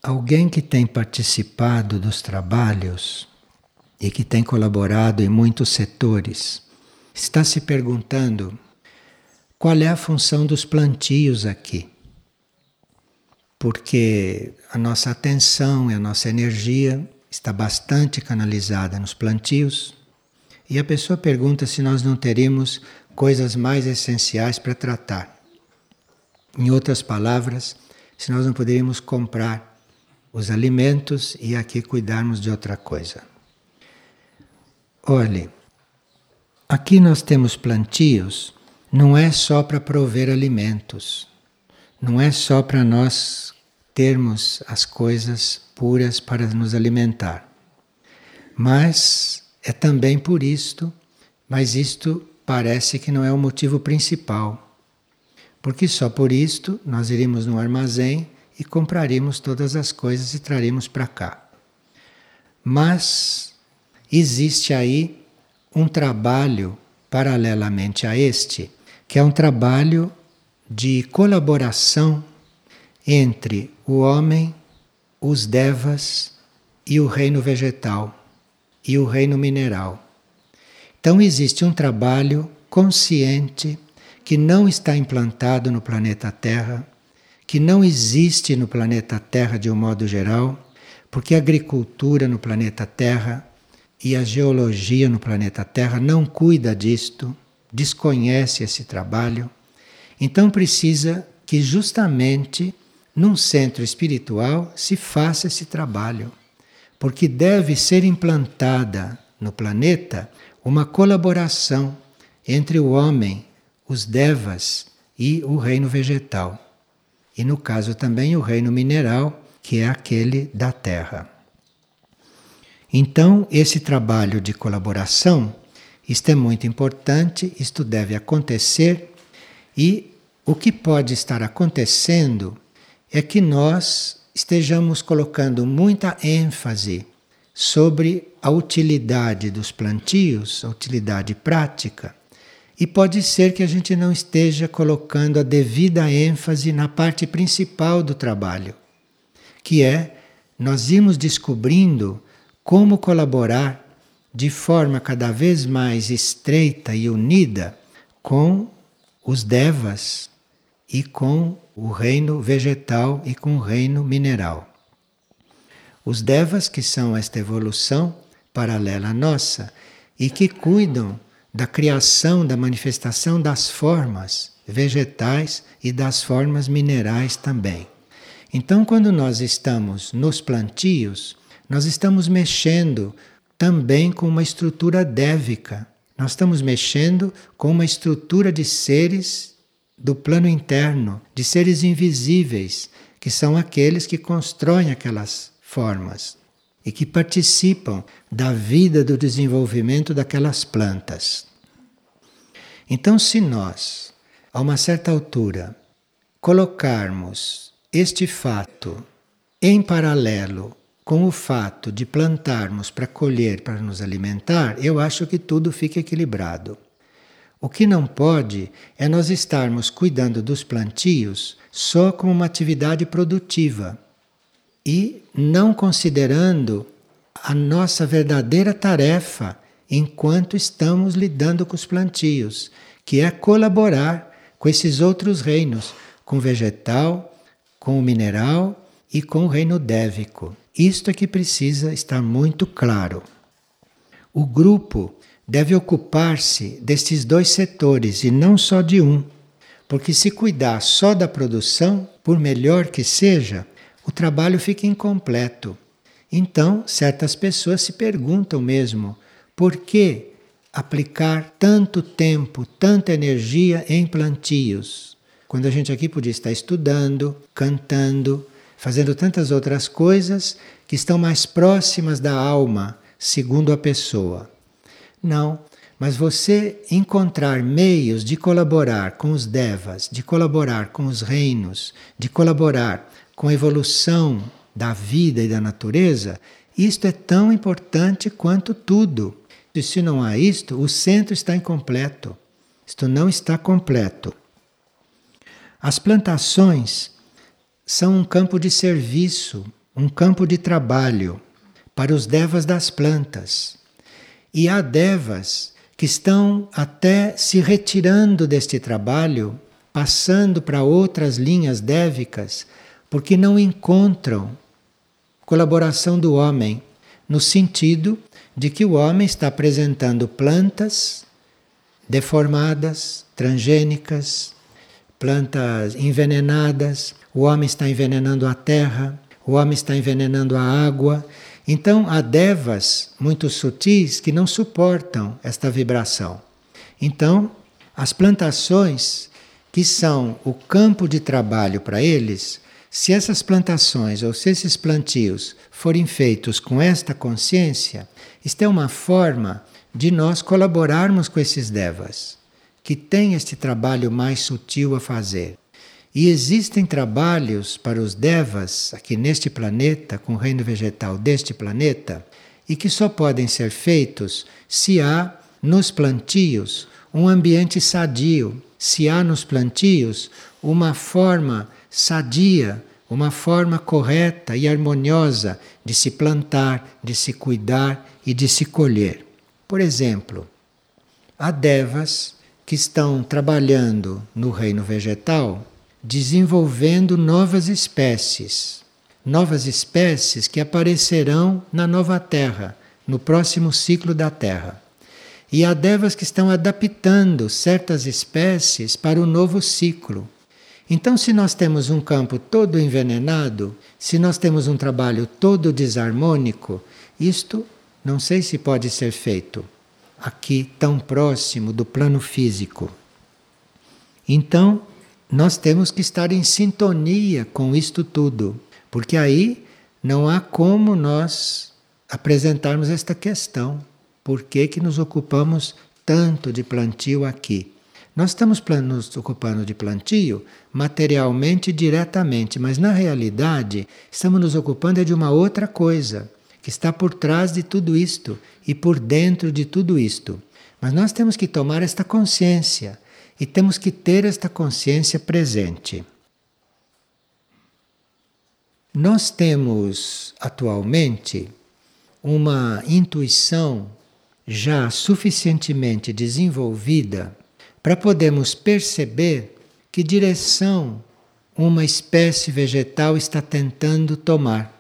Alguém que tem participado dos trabalhos e que tem colaborado em muitos setores está se perguntando qual é a função dos plantios aqui. Porque a nossa atenção e a nossa energia está bastante canalizada nos plantios e a pessoa pergunta se nós não teríamos coisas mais essenciais para tratar. Em outras palavras, se nós não poderíamos comprar os alimentos e aqui cuidarmos de outra coisa. Olhe, aqui nós temos plantios, não é só para prover alimentos, não é só para nós termos as coisas puras para nos alimentar, mas é também por isto, mas isto parece que não é o motivo principal, porque só por isto nós iríamos no armazém e compraríamos todas as coisas e traríamos para cá. Mas existe aí um trabalho paralelamente a este, que é um trabalho de colaboração entre o homem, os devas e o reino vegetal e o reino mineral. Então existe um trabalho consciente que não está implantado no planeta Terra, que não existe no planeta Terra de um modo geral, porque a agricultura no planeta Terra e a geologia no planeta Terra não cuida disto, desconhece esse trabalho. Então precisa que justamente num centro espiritual se faça esse trabalho, porque deve ser implantada no planeta uma colaboração entre o homem, os devas e o reino vegetal. E no caso também o reino mineral, que é aquele da terra. Então, esse trabalho de colaboração, isto é muito importante, isto deve acontecer, e o que pode estar acontecendo é que nós estejamos colocando muita ênfase sobre a utilidade dos plantios, a utilidade prática, e pode ser que a gente não esteja colocando a devida ênfase na parte principal do trabalho, que é nós irmos descobrindo como colaborar de forma cada vez mais estreita e unida com os devas e com o reino vegetal e com o reino mineral. Os devas, que são esta evolução paralela à nossa e que cuidam da criação, da manifestação das formas vegetais e das formas minerais também. Então, quando nós estamos nos plantios, nós estamos mexendo também com uma estrutura dévica. Nós estamos mexendo com uma estrutura de seres do plano interno, de seres invisíveis, que são aqueles que constroem aquelas formas e que participam da vida, do desenvolvimento daquelas plantas. Então, se nós, a uma certa altura, colocarmos este fato em paralelo com o fato de plantarmos para colher, para nos alimentar, eu acho que tudo fica equilibrado. O que não pode é nós estarmos cuidando dos plantios só como uma atividade produtiva e não considerando a nossa verdadeira tarefa enquanto estamos lidando com os plantios, que é colaborar com esses outros reinos, com o vegetal, com o mineral e com o reino dévico. Isto é que precisa estar muito claro. O grupo deve ocupar-se destes dois setores e não só de um, porque se cuidar só da produção, por melhor que seja, o trabalho fica incompleto. Então, certas pessoas se perguntam mesmo, por que aplicar tanto tempo, tanta energia em plantios, quando a gente aqui podia estar estudando, cantando, fazendo tantas outras coisas que estão mais próximas da alma, segundo a pessoa. Não, mas você encontrar meios de colaborar com os devas, de colaborar com os reinos, de colaborar com a evolução da vida e da natureza, isto é tão importante quanto tudo. E se não há isto, o centro está incompleto. Isto não está completo. As plantações são um campo de serviço um campo de trabalho para os devas das plantas. E há devas que estão até se retirando deste trabalho, passando para outras linhas dévicas, porque não encontram colaboração do homem, no sentido de que o homem está apresentando plantas deformadas, transgênicas, plantas envenenadas, o homem está envenenando a terra, o homem está envenenando a água. Então há devas muito sutis que não suportam esta vibração. Então, as plantações que são o campo de trabalho para eles, se essas plantações ou se esses plantios forem feitos com esta consciência, isto é uma forma de nós colaborarmos com esses devas, que têm este trabalho mais sutil a fazer. E existem trabalhos para os devas aqui neste planeta, com o reino vegetal deste planeta, e que só podem ser feitos se há nos plantios um ambiente sadio, se há nos plantios uma forma sadia, uma forma correta e harmoniosa de se plantar, de se cuidar e de se colher. Por exemplo, há devas que estão trabalhando no reino vegetal, desenvolvendo novas espécies que aparecerão na nova Terra, no próximo ciclo da Terra. E há devas que estão adaptando certas espécies para o novo ciclo. Então, se nós temos um campo todo envenenado, se nós temos um trabalho todo desarmônico, isto não sei se pode ser feito aqui tão próximo do plano físico. Então, nós temos que estar em sintonia com isto tudo, porque aí não há como nós apresentarmos esta questão. Por que que nos ocupamos tanto de plantio aqui? Nós estamos nos ocupando de plantio materialmente diretamente, mas na realidade estamos nos ocupando de uma outra coisa, que está por trás de tudo isto e por dentro de tudo isto. Mas nós temos que tomar esta consciência e temos que ter esta consciência presente. Nós temos atualmente uma intuição já suficientemente desenvolvida para podermos perceber que direção uma espécie vegetal está tentando tomar.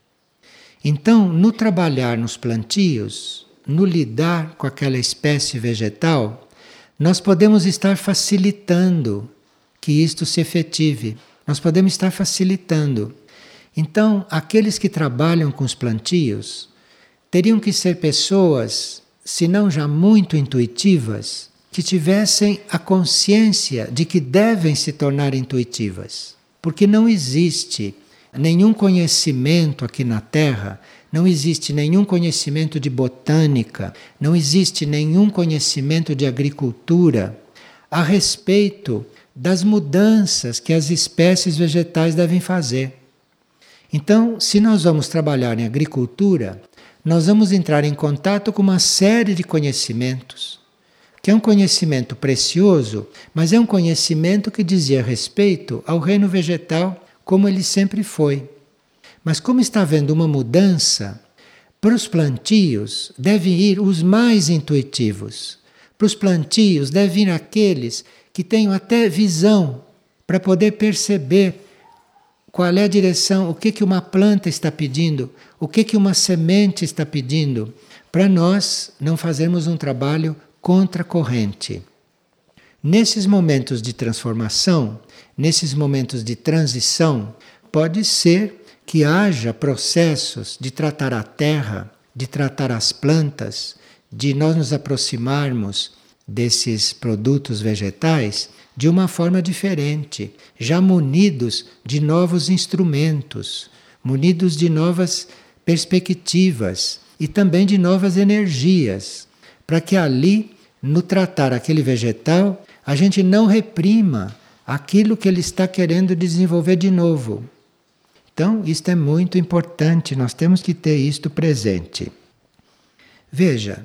Então, no trabalhar nos plantios, no lidar com aquela espécie vegetal, nós podemos estar facilitando que isto se efetive. Nós podemos estar facilitando. Então, aqueles que trabalham com os plantios teriam que ser pessoas, se não já muito intuitivas, que tivessem a consciência de que devem se tornar intuitivas. Porque não existe nenhum conhecimento aqui na Terra, não existe nenhum conhecimento de botânica, não existe nenhum conhecimento de agricultura a respeito das mudanças que as espécies vegetais devem fazer. Então, se nós vamos trabalhar em agricultura, nós vamos entrar em contato com uma série de conhecimentos, que é um conhecimento precioso, mas é um conhecimento que dizia respeito ao reino vegetal como ele sempre foi. Mas como está havendo uma mudança, para os plantios devem ir os mais intuitivos. Para os plantios devem ir aqueles que tenham até visão para poder perceber qual é a direção, o que uma planta está pedindo, o que uma semente está pedindo, para nós não fazermos um trabalho contra a corrente. Nesses momentos de transformação, nesses momentos de transição, pode ser que haja processos de tratar a terra, de tratar as plantas, de nós nos aproximarmos desses produtos vegetais de uma forma diferente, já munidos de novos instrumentos, munidos de novas perspectivas e também de novas energias, para que ali, no tratar aquele vegetal, a gente não reprima aquilo que ele está querendo desenvolver de novo. Então, isto é muito importante, nós temos que ter isto presente. Veja,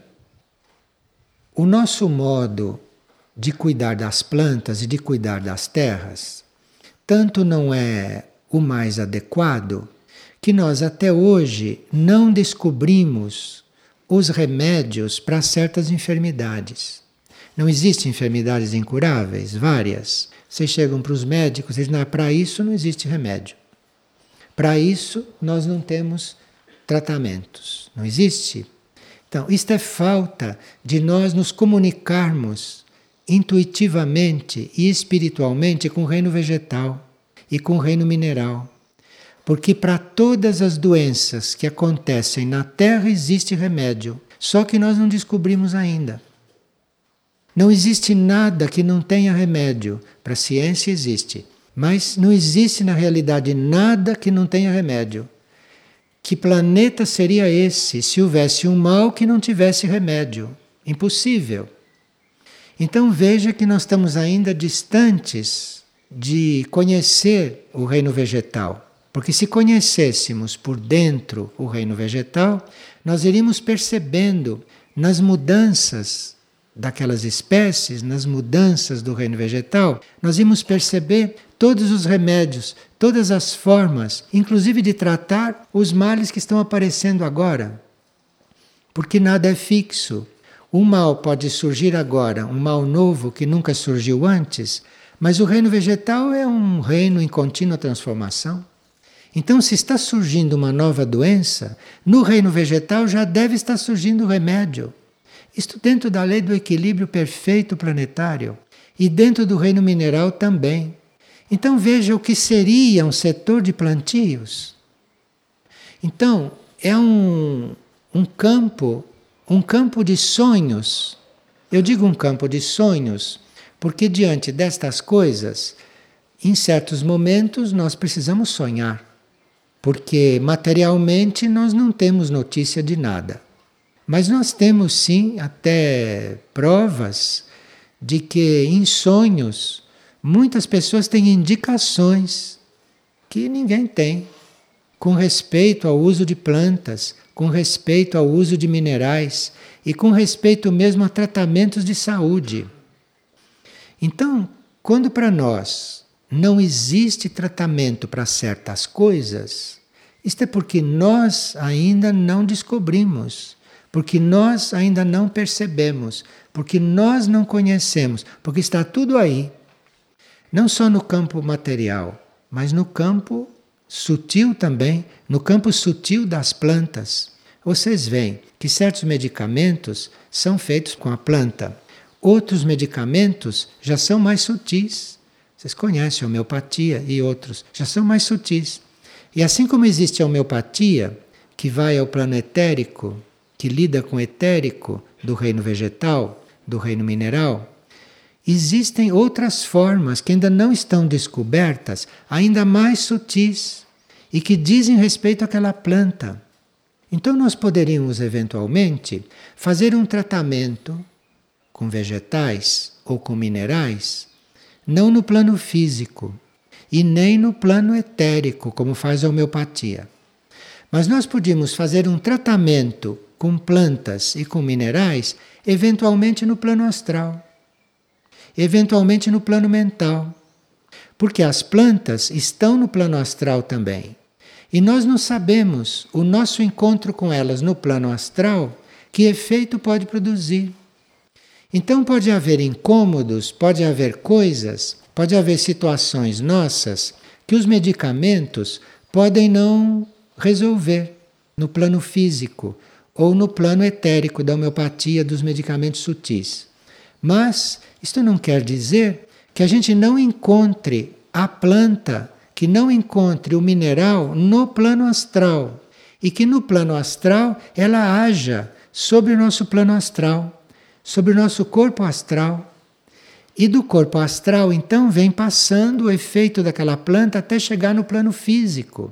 o nosso modo de cuidar das plantas e de cuidar das terras, tanto não é o mais adequado, que nós até hoje não descobrimos os remédios para certas enfermidades. Não existem enfermidades incuráveis? Várias. Vocês chegam para os médicos e dizem, não, para isso não existe remédio. Para isso nós não temos tratamentos. Não existe. Então, isto é falta de nós nos comunicarmos intuitivamente e espiritualmente com o reino vegetal e com o reino mineral. Porque para todas as doenças que acontecem na Terra existe remédio, só que nós não descobrimos ainda. Não existe nada que não tenha remédio. Para a ciência existe, mas não existe na realidade nada que não tenha remédio. Que planeta seria esse se houvesse um mal que não tivesse remédio? Impossível. Então veja que nós estamos ainda distantes de conhecer o reino vegetal. Porque se conhecêssemos por dentro o reino vegetal, nós iríamos percebendo nas mudanças daquelas espécies, nas mudanças do reino vegetal, nós íamos perceber todos os remédios, todas as formas, inclusive de tratar os males que estão aparecendo agora. Porque nada é fixo. Um mal pode surgir agora, um mal novo que nunca surgiu antes, mas o reino vegetal é um reino em contínua transformação. Então, se está surgindo uma nova doença, no reino vegetal já deve estar surgindo o remédio. Isto dentro da lei do equilíbrio perfeito planetário e dentro do reino mineral também. Então veja o que seria um setor de plantios. Então, é um campo de sonhos. Eu digo um campo de sonhos porque diante destas coisas, em certos momentos nós precisamos sonhar. Porque materialmente nós não temos notícia de nada. Mas nós temos sim até provas de que em sonhos muitas pessoas têm indicações que ninguém tem, com respeito ao uso de plantas, com respeito ao uso de minerais e com respeito mesmo a tratamentos de saúde. Então, quando para nós não existe tratamento para certas coisas, isto é porque nós ainda não descobrimos, porque nós ainda não percebemos, porque nós não conhecemos, porque está tudo aí. Não só no campo material, mas no campo sutil também, no campo sutil das plantas. Vocês veem que certos medicamentos são feitos com a planta, outros medicamentos já são mais sutis. Vocês conhecem a homeopatia e outros, já são mais sutis. E assim como existe a homeopatia, que vai ao plano etérico, que lida com o etérico do reino vegetal, do reino mineral, existem outras formas que ainda não estão descobertas, ainda mais sutis, e que dizem respeito àquela planta. Então nós poderíamos eventualmente fazer um tratamento com vegetais ou com minerais, não no plano físico e nem no plano etérico, como faz a homeopatia. Mas nós podíamos fazer um tratamento com plantas e com minerais, eventualmente no plano astral, eventualmente no plano mental. Porque as plantas estão no plano astral também. E nós não sabemos o nosso encontro com elas no plano astral, que efeito pode produzir. Então pode haver incômodos, pode haver coisas, pode haver situações nossas que os medicamentos podem não resolver no plano físico ou no plano etérico da homeopatia, dos medicamentos sutis. Mas isto não quer dizer que a gente não encontre a planta, que não encontre o mineral no plano astral e que no plano astral ela haja sobre o nosso plano astral, sobre o nosso corpo astral. E do corpo astral, então, vem passando o efeito daquela planta até chegar no plano físico.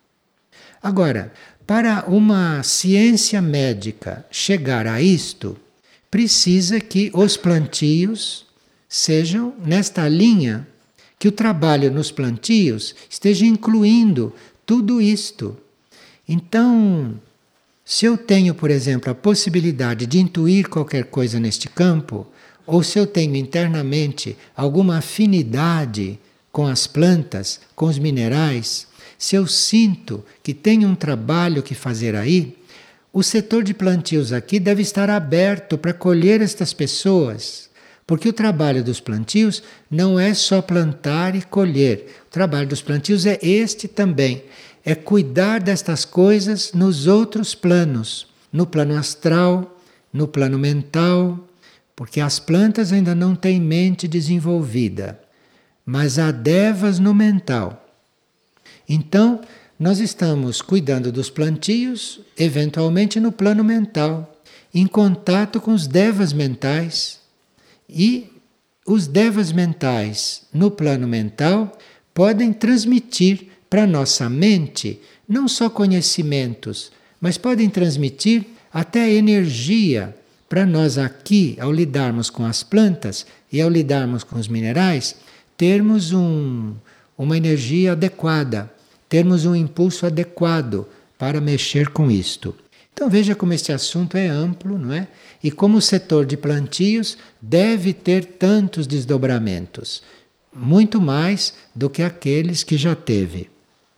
Agora, para uma ciência médica chegar a isto, precisa que os plantios sejam nesta linha, que o trabalho nos plantios esteja incluindo tudo isto. Então, se eu tenho, por exemplo, a possibilidade de intuir qualquer coisa neste campo, ou se eu tenho internamente alguma afinidade com as plantas, com os minerais, se eu sinto que tem um trabalho que fazer aí, o setor de plantios aqui deve estar aberto para acolher estas pessoas. Porque o trabalho dos plantios não é só plantar e colher. O trabalho dos plantios é este também. É cuidar destas coisas nos outros planos. No plano astral, no plano mental. Porque as plantas ainda não têm mente desenvolvida. Mas há devas no mental. Então, nós estamos cuidando dos plantios, eventualmente no plano mental, em contato com os devas mentais. E os devas mentais no plano mental podem transmitir para a nossa mente não só conhecimentos, mas podem transmitir até energia para nós aqui, ao lidarmos com as plantas e ao lidarmos com os minerais, termos uma energia adequada. Termos um impulso adequado para mexer com isto. Então veja como este assunto é amplo, não é? E como o setor de plantios deve ter tantos desdobramentos, muito mais do que aqueles que já teve.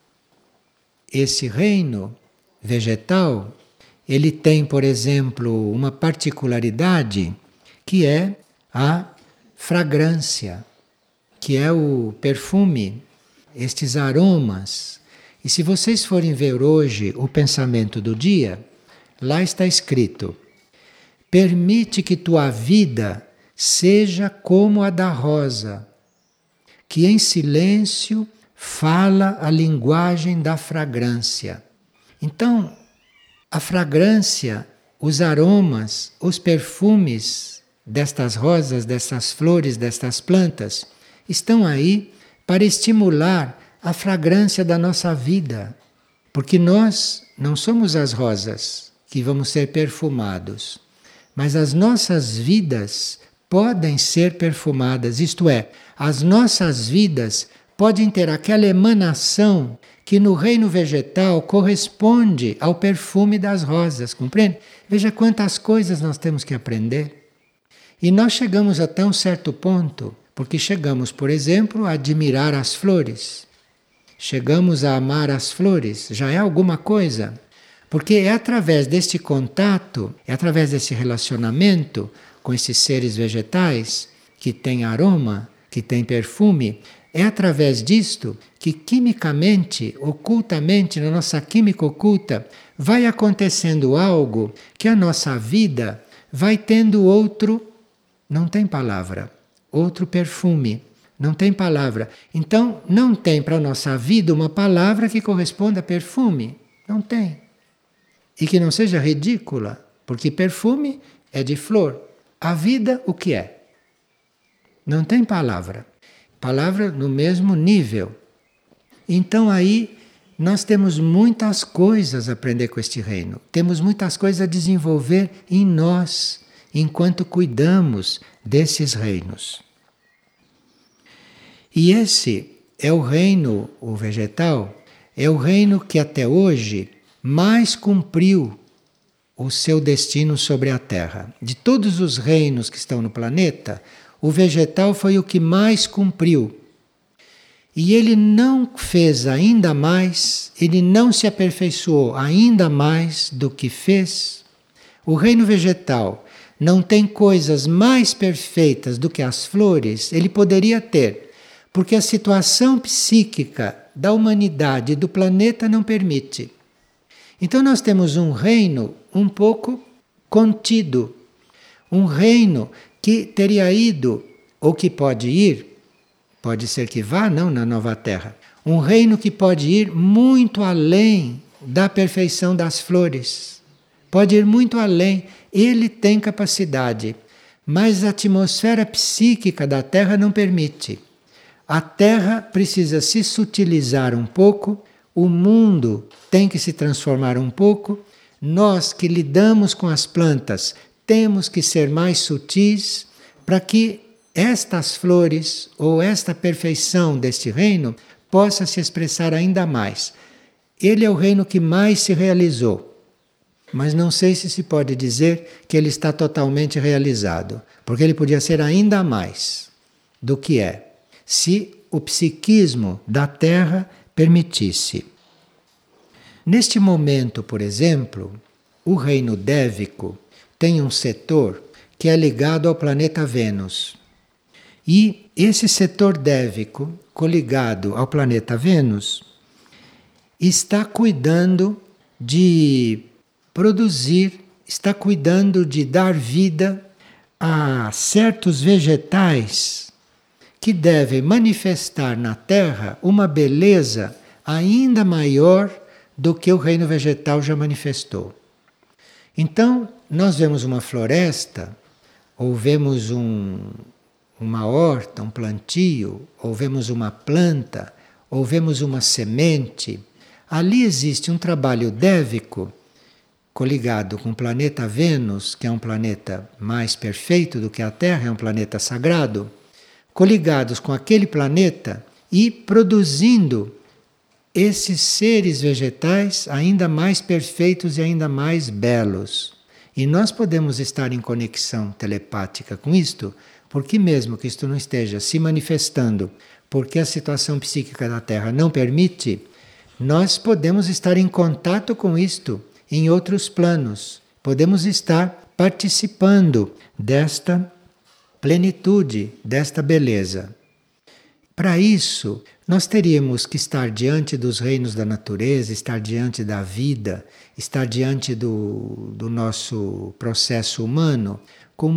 Esse reino vegetal, ele tem, por exemplo, uma particularidade que é a fragrância, que é o perfume, estes aromas. E se vocês forem ver hoje o pensamento do dia, lá está escrito: permite que tua vida seja como a da rosa, que em silêncio fala a linguagem da fragrância. Então, a fragrância, os aromas, os perfumes destas rosas, dessas flores, destas plantas, estão aí para estimular a fragrância da nossa vida. Porque nós não somos as rosas que vamos ser perfumados, mas as nossas vidas podem ser perfumadas, isto é, as nossas vidas podem ter aquela emanação que no reino vegetal corresponde ao perfume das rosas, compreende? Veja quantas coisas nós temos que aprender. E nós chegamos até um certo ponto, porque chegamos, por exemplo, a admirar as flores. Chegamos a amar as flores, já é alguma coisa. Porque é através deste contato, é através desse relacionamento com esses seres vegetais, que têm aroma, que têm perfume, é através disto que quimicamente, ocultamente, na nossa química oculta, vai acontecendo algo que a nossa vida vai tendo outro, não tem palavra, outro perfume. Não tem palavra. Então, não tem para a nossa vida uma palavra que corresponda a perfume. Não tem. E que não seja ridícula, porque perfume é de flor. A vida, o que é? Não tem palavra. Palavra no mesmo nível. Então aí nós temos muitas coisas a aprender com este reino. Temos muitas coisas a desenvolver em nós, enquanto cuidamos desses reinos. E esse é o reino, o vegetal, é o reino que até hoje mais cumpriu o seu destino sobre a Terra. De todos os reinos que estão no planeta, o vegetal foi o que mais cumpriu. E ele não fez ainda mais, ele não se aperfeiçoou ainda mais do que fez. O reino vegetal não tem coisas mais perfeitas do que as flores, ele poderia ter. Porque a situação psíquica da humanidade e do planeta não permite. Então nós temos um reino um pouco contido. Um reino que teria ido, ou que pode ir, pode ser que vá, não, na nova terra. Um reino que pode ir muito além da perfeição das flores. Pode ir muito além. Ele tem capacidade. Mas a atmosfera psíquica da Terra não permite. A Terra precisa se sutilizar um pouco, o mundo tem que se transformar um pouco, nós que lidamos com as plantas temos que ser mais sutis para que estas flores ou esta perfeição deste reino possa se expressar ainda mais. Ele é o reino que mais se realizou, mas não sei se pode dizer que ele está totalmente realizado, porque ele podia ser ainda mais do que é. Se o psiquismo da Terra permitisse. Neste momento, por exemplo, o reino dévico tem um setor que é ligado ao planeta Vênus. E esse setor dévico, coligado ao planeta Vênus, está cuidando de produzir, está cuidando de dar vida a certos vegetais que devem manifestar na Terra uma beleza ainda maior do que o reino vegetal já manifestou. Então, nós vemos uma floresta, ou vemos uma horta, um plantio, ou vemos uma planta, ou vemos uma semente. Ali existe um trabalho dévico coligado com o planeta Vênus, que é um planeta mais perfeito do que a Terra, é um planeta sagrado, coligados com aquele planeta e produzindo esses seres vegetais ainda mais perfeitos e ainda mais belos. E nós podemos estar em conexão telepática com isto, porque mesmo que isto não esteja se manifestando, porque a situação psíquica da Terra não permite, nós podemos estar em contato com isto em outros planos. Podemos estar participando desta plenitude, desta beleza. Para isso, nós teríamos que estar diante dos reinos da natureza, estar diante da vida, estar diante do nosso processo humano com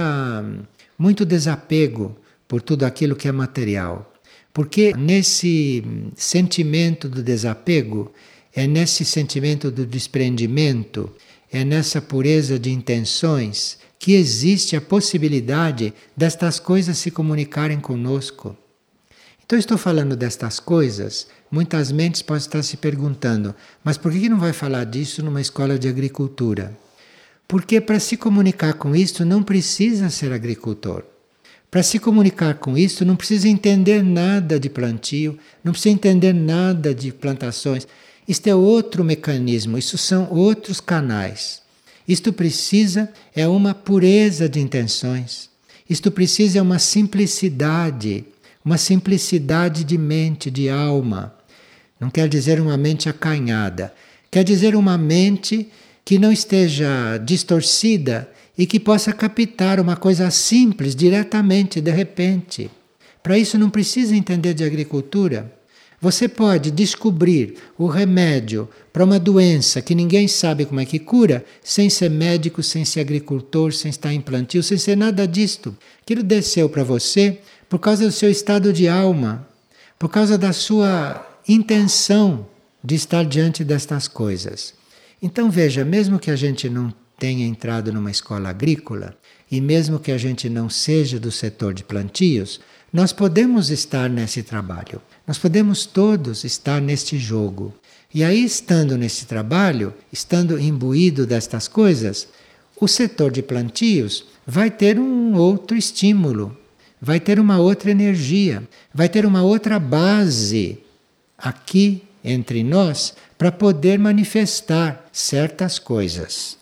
muito desapego por tudo aquilo que é material. Porque nesse sentimento do desapego, é nesse sentimento do desprendimento, é nessa pureza de intenções que existe a possibilidade destas coisas se comunicarem conosco. Então, estou falando destas coisas, muitas mentes podem estar se perguntando, mas por que não vai falar disso numa escola de agricultura? Porque para se comunicar com isto não precisa ser agricultor. Para se comunicar com isto não precisa entender nada de plantio, não precisa entender nada de plantações. Isto é outro mecanismo, isso são outros canais. Isto precisa é uma pureza de intenções. Isto precisa é uma simplicidade de mente, de alma. Não quer dizer uma mente acanhada, quer dizer uma mente que não esteja distorcida e que possa captar uma coisa simples diretamente, de repente. Para isso não precisa entender de agricultura. Você pode descobrir o remédio para uma doença que ninguém sabe como é que cura, sem ser médico, sem ser agricultor, sem estar em plantio, sem ser nada disto. Aquilo desceu para você por causa do seu estado de alma, por causa da sua intenção de estar diante destas coisas. Então veja, mesmo que a gente não tenha entrado numa escola agrícola, e mesmo que a gente não seja do setor de plantios, nós podemos estar nesse trabalho. Nós podemos todos estar neste jogo. E aí, estando nesse trabalho, estando imbuído destas coisas, o setor de plantios vai ter um outro estímulo, vai ter uma outra energia, vai ter uma outra base aqui entre nós para poder manifestar certas coisas.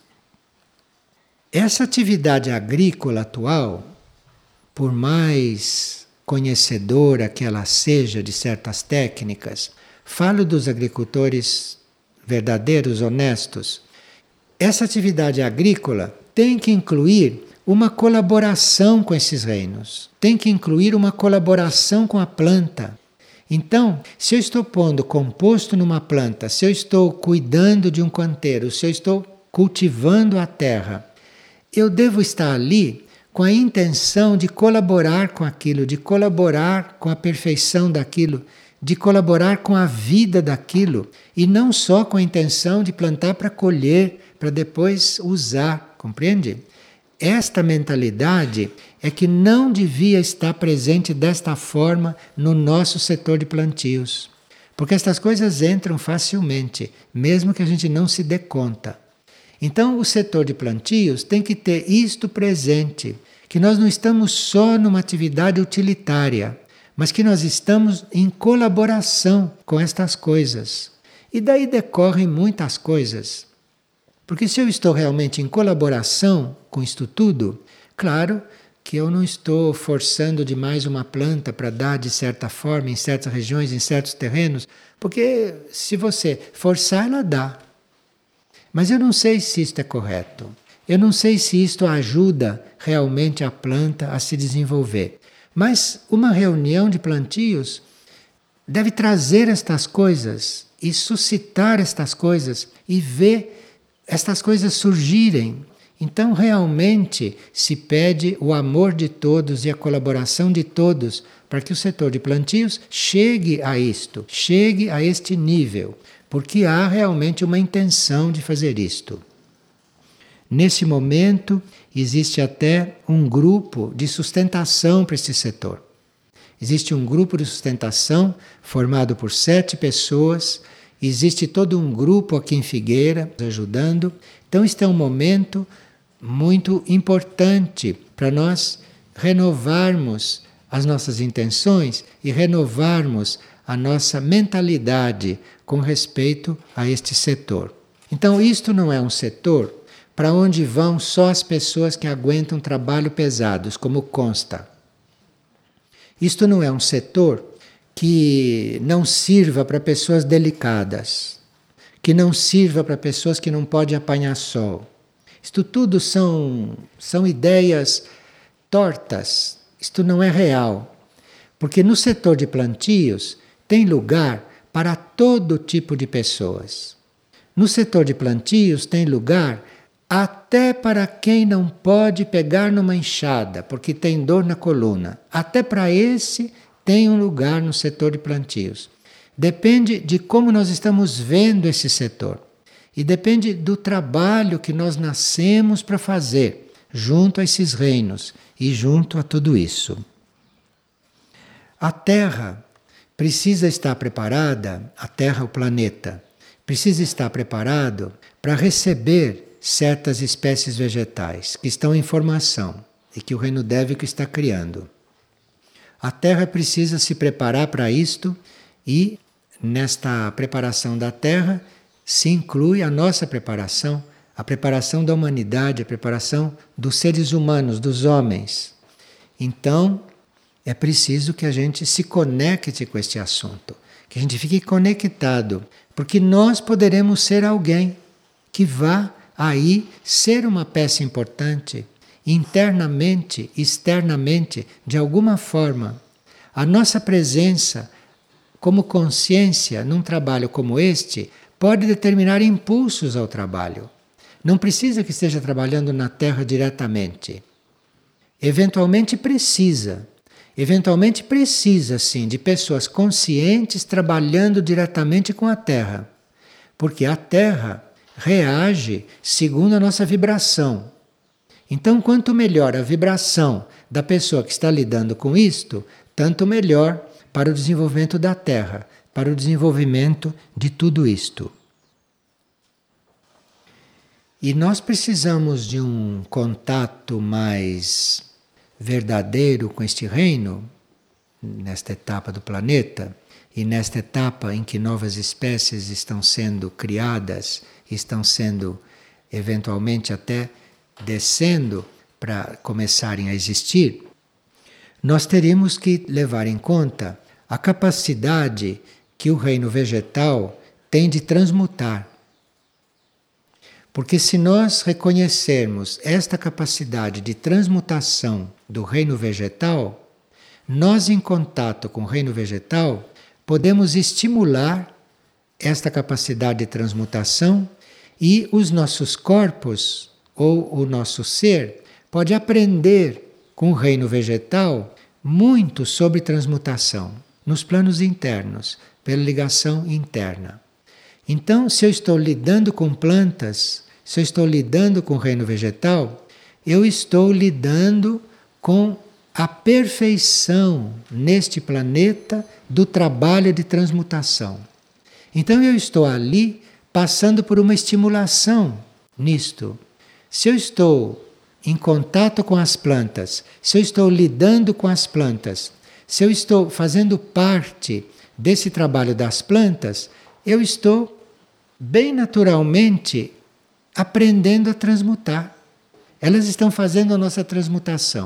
Essa atividade agrícola atual, por mais conhecedora que ela seja de certas técnicas, falo dos agricultores verdadeiros, honestos, essa atividade agrícola tem que incluir uma colaboração com esses reinos, tem que incluir uma colaboração com a planta. Então, se eu estou pondo composto numa planta, se eu estou cuidando de um canteiro, se eu estou cultivando a terra, eu devo estar ali com a intenção de colaborar com aquilo, de colaborar com a perfeição daquilo, de colaborar com a vida daquilo, e não só com a intenção de plantar para colher, para depois usar, compreende? Esta mentalidade é que não devia estar presente desta forma no nosso setor de plantios. Porque estas coisas entram facilmente, mesmo que a gente não se dê conta. Então, o setor de plantios tem que ter isto presente, que nós não estamos só numa atividade utilitária, mas que nós estamos em colaboração com estas coisas. E daí decorrem muitas coisas. Porque se eu estou realmente em colaboração com isto tudo, claro que eu não estou forçando demais uma planta para dar de certa forma em certas regiões, em certos terrenos, porque se você forçar, ela dá. Mas eu não sei se isto é correto. Eu não sei se isto ajuda realmente a planta a se desenvolver. Mas uma reunião de plantios deve trazer estas coisas e suscitar estas coisas e ver estas coisas surgirem. Então, realmente, se pede o amor de todos e a colaboração de todos para que o setor de plantios chegue a isto, chegue a este nível, porque há realmente uma intenção de fazer isto. Nesse momento, existe até um grupo de sustentação para este setor. Existe um grupo de sustentação formado por 7 pessoas, existe todo um grupo aqui em Figueira ajudando. Então, este é um momento muito importante para nós renovarmos as nossas intenções e renovarmos a nossa mentalidade com respeito a este setor. Então, isto não é um setor para onde vão só as pessoas que aguentam trabalho pesados, como consta. Isto não é um setor que não sirva para pessoas delicadas, que não sirva para pessoas que não podem apanhar sol. Isto tudo são ideias tortas, isto não é real. Porque no setor de plantios tem lugar para todo tipo de pessoas. No setor de plantios tem lugar até para quem não pode pegar numa enxada, porque tem dor na coluna. Até para esse tem um lugar no setor de plantios. Depende de como nós estamos vendo esse setor. E depende do trabalho que nós nascemos para fazer, junto a esses reinos e junto a tudo isso. A Terra precisa estar preparada, a Terra, o planeta, precisa estar preparado para receber certas espécies vegetais que estão em formação e que o reino dévico está criando. A Terra precisa se preparar para isto e, nesta preparação da Terra, se inclui a nossa preparação, a preparação da humanidade, a preparação dos seres humanos, dos homens. Então, é preciso que a gente se conecte com este assunto, que a gente fique conectado, porque nós poderemos ser alguém que vá aí ser uma peça importante, internamente, externamente, de alguma forma. A nossa presença como consciência num trabalho como este pode determinar impulsos ao trabalho. Não precisa que esteja trabalhando na Terra diretamente. Eventualmente precisa sim de pessoas conscientes trabalhando diretamente com a Terra. Porque a Terra reage segundo a nossa vibração. Então, quanto melhor a vibração da pessoa que está lidando com isto, tanto melhor para o desenvolvimento da Terra, para o desenvolvimento de tudo isto. E nós precisamos de um contato mais verdadeiro com este reino, nesta etapa do planeta, e nesta etapa em que novas espécies estão sendo criadas, estão sendo eventualmente até descendo para começarem a existir, nós teríamos que levar em conta a capacidade que o reino vegetal tem de transmutar. Porque se nós reconhecermos esta capacidade de transmutação do reino vegetal, nós, em contato com o reino vegetal, podemos estimular esta capacidade de transmutação e os nossos corpos, ou o nosso ser, pode aprender com o reino vegetal muito sobre transmutação, nos planos internos, pela ligação interna. Então, se eu estou lidando com plantas, se eu estou lidando com o reino vegetal, eu estou lidando com a perfeição neste planeta do trabalho de transmutação. Então eu estou ali passando por uma estimulação nisto. Se eu estou em contato com as plantas, se eu estou lidando com as plantas, se eu estou fazendo parte desse trabalho das plantas, eu estou bem naturalmente aprendendo a transmutar. Elas estão fazendo a nossa transmutação.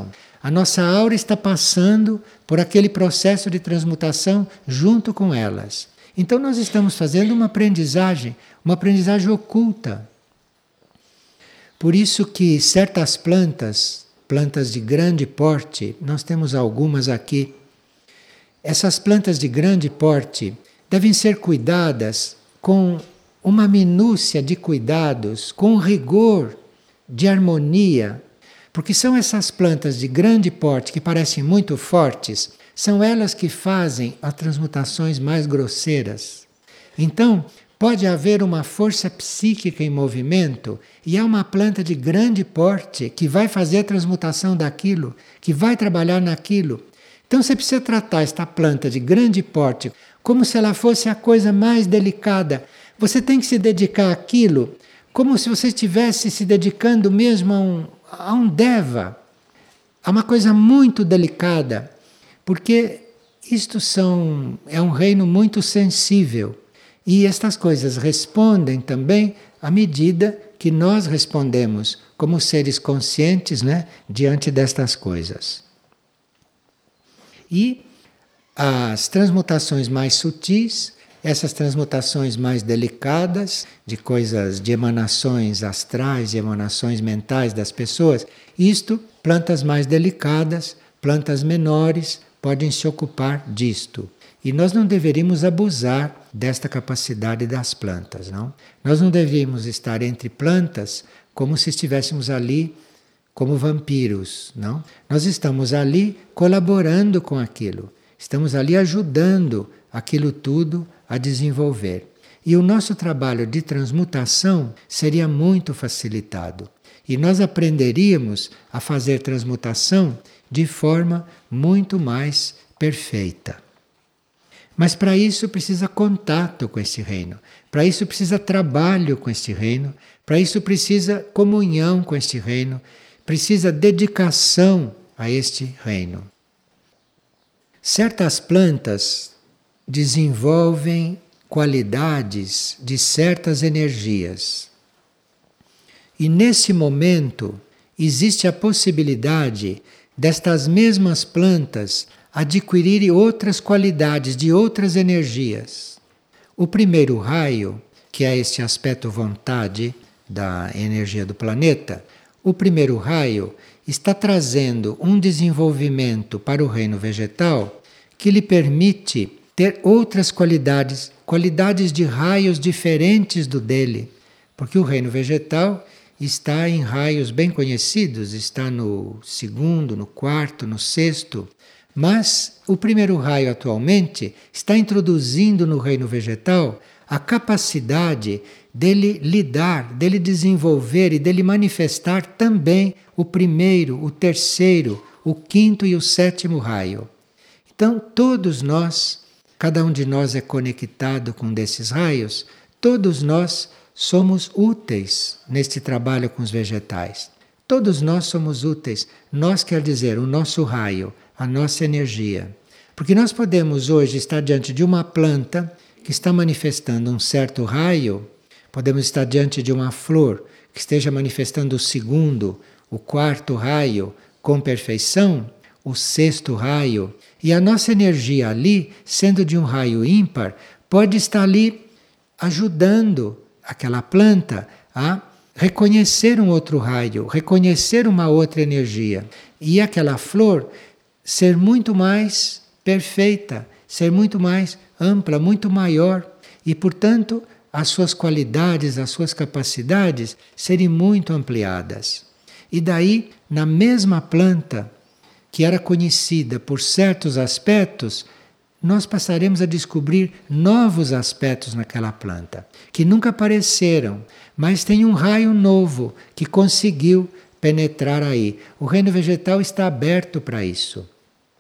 A nossa aura está passando por aquele processo de transmutação junto com elas. Então nós estamos fazendo uma aprendizagem oculta. Por isso que certas plantas, plantas de grande porte, nós temos algumas aqui, essas plantas de grande porte devem ser cuidadas com uma minúcia de cuidados, com rigor de harmonia, porque são essas plantas de grande porte que parecem muito fortes, são elas que fazem as transmutações mais grosseiras. Então, pode haver uma força psíquica em movimento e há uma planta de grande porte que vai fazer a transmutação daquilo, que vai trabalhar naquilo. Então você precisa tratar esta planta de grande porte como se ela fosse a coisa mais delicada. Você tem que se dedicar àquilo como se você estivesse se dedicando mesmo a um deva, a uma coisa muito delicada, porque isto é um reino muito sensível. E estas coisas respondem também à medida que nós respondemos como seres conscientes, né, diante destas coisas. E as transmutações mais sutis, essas transmutações mais delicadas, de coisas, de emanações astrais, de emanações mentais das pessoas, isto, plantas mais delicadas, plantas menores, podem se ocupar disto. E nós não deveríamos abusar desta capacidade das plantas, não? Nós não deveríamos estar entre plantas como se estivéssemos ali como vampiros, não? Nós estamos ali colaborando com aquilo, estamos ali ajudando aquilo tudo a desenvolver. E o nosso trabalho de transmutação seria muito facilitado. E nós aprenderíamos a fazer transmutação de forma muito mais perfeita. Mas para isso precisa contato com este reino, para isso precisa trabalho com este reino, para isso precisa comunhão com este reino, precisa dedicação a este reino. Certas plantas desenvolvem qualidades de certas energias. E nesse momento existe a possibilidade destas mesmas plantas adquirirem outras qualidades de outras energias. O primeiro raio, que é este aspecto vontade da energia do planeta, o primeiro raio está trazendo um desenvolvimento para o reino vegetal que lhe permite ter outras qualidades, qualidades de raios diferentes do dele, porque o reino vegetal está em raios bem conhecidos, está no segundo, no quarto, no sexto, mas o primeiro raio atualmente está introduzindo no reino vegetal a capacidade dele lidar, dele desenvolver e dele manifestar também o primeiro, o terceiro, o quinto e o sétimo raio. Então todos nós, cada um de nós é conectado com desses raios, todos nós somos úteis neste trabalho com os vegetais. Todos nós somos úteis. Nós quer dizer o nosso raio, a nossa energia. Porque nós podemos hoje estar diante de uma planta que está manifestando um certo raio, podemos estar diante de uma flor que esteja manifestando o segundo, o quarto raio com perfeição, o sexto raio, e a nossa energia ali, sendo de um raio ímpar, pode estar ali ajudando aquela planta a reconhecer um outro raio, reconhecer uma outra energia. E aquela flor ser muito mais perfeita, ser muito mais ampla, muito maior. E, portanto, as suas qualidades, as suas capacidades serem muito ampliadas. E daí, na mesma planta, que era conhecida por certos aspectos, nós passaremos a descobrir novos aspectos naquela planta, que nunca apareceram, mas tem um raio novo que conseguiu penetrar aí. O reino vegetal está aberto para isso.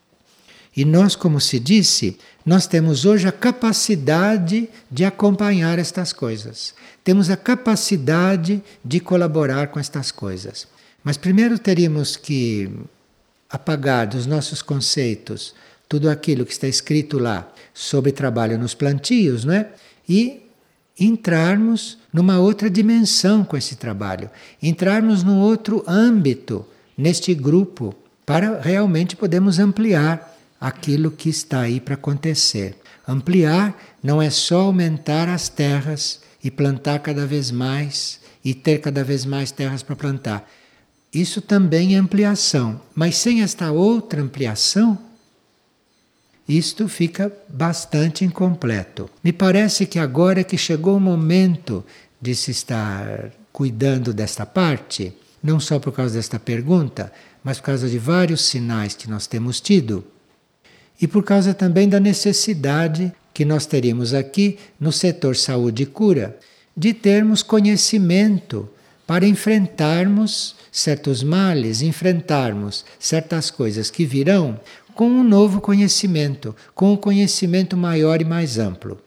E nós, como se disse, nós temos hoje a capacidade de acompanhar estas coisas. Temos a capacidade de colaborar com estas coisas. Mas primeiro teríamos que apagar dos nossos conceitos tudo aquilo que está escrito lá sobre trabalho nos plantios, não é? E entrarmos numa outra dimensão com esse trabalho, entrarmos num outro âmbito neste grupo para realmente podermos ampliar aquilo que está aí para acontecer. Ampliar não é só aumentar as terras e plantar cada vez mais e ter cada vez mais terras para plantar. Isso também é ampliação, mas sem esta outra ampliação, isto fica bastante incompleto. Me parece que agora é que chegou o momento de se estar cuidando desta parte, não só por causa desta pergunta, mas por causa de vários sinais que nós temos tido, e por causa também da necessidade que nós teríamos aqui no setor saúde e cura, de termos conhecimento para enfrentarmos certos males, enfrentarmos certas coisas que virão com um novo conhecimento, com um conhecimento maior e mais amplo.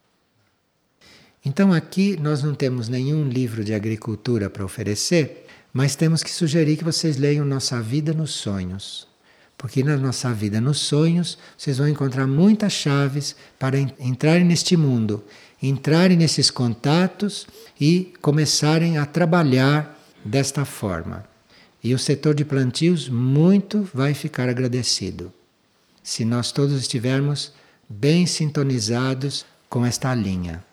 Então aqui nós não temos nenhum livro de agricultura para oferecer, mas temos que sugerir que vocês leiam Nossa Vida nos Sonhos. Porque na Nossa Vida nos Sonhos vocês vão encontrar muitas chaves para entrarem neste mundo, entrarem nesses contatos e começarem a trabalhar desta forma. E o setor de plantios muito vai ficar agradecido, se nós todos estivermos bem sintonizados com esta linha.